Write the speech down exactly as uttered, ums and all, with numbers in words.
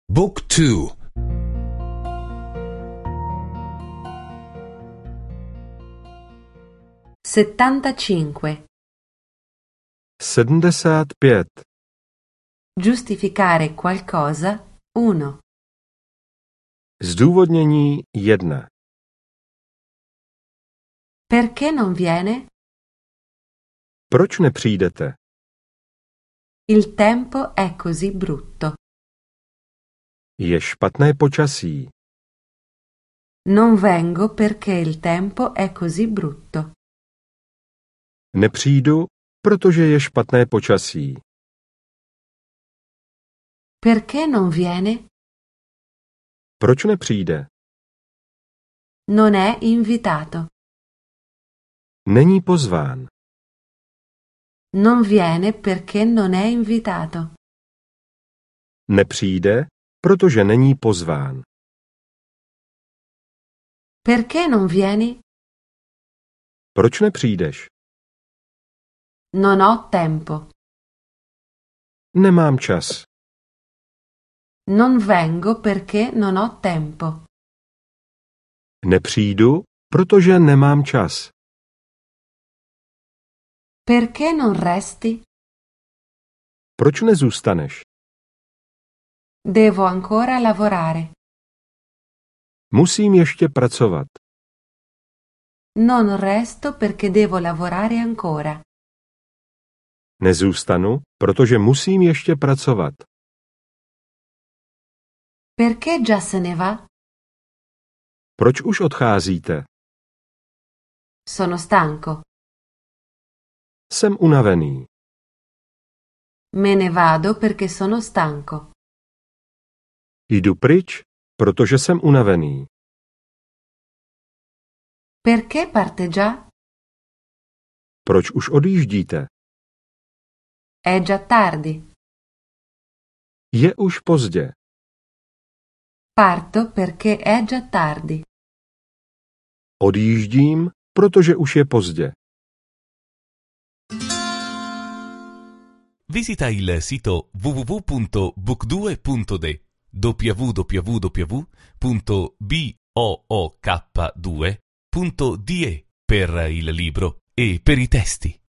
Book two. settantacinque. sedmdesát pět. Giustificare qualcosa. uno. Zdůvodnění jedna. Perché non viene? Proč nepřijdete? Il tempo è così brutto. Je špatné počasí. Non vengo perché il tempo è così brutto. Nepřijdu, protože je špatné počasí. Perché non viene? Proč nepřijde? Non è invitato. Není pozván. Non viene perché non è invitato. Nepřijde, protože není pozván. Perché non vieni? Proč nepřijdeš? Non ho tempo. Nemám čas. Non vengo perché non ho tempo. Nepřijdu, protože nemám čas. Perché non resti? Proč nezůstaneš? Devo ancora lavorare. Musím ještě pracovat. Non resto perché devo lavorare ancora. Nezůstanu, protože musím ještě pracovat. Perché già se ne va? Proč už odcházíte? Sono stanco. Jsem unavený. Me ne vado perché sono stanco. Jdu pryč, protože jsem unavený. Perché parte già? Proč už odjíždíte? È già tardi. Je už pozdě. Parto perché è già tardi. Odjíždím, protože už je pozdě. Visita il sito w w w punto book due punto d w w w punto book due punto d e per il libro e per i testi.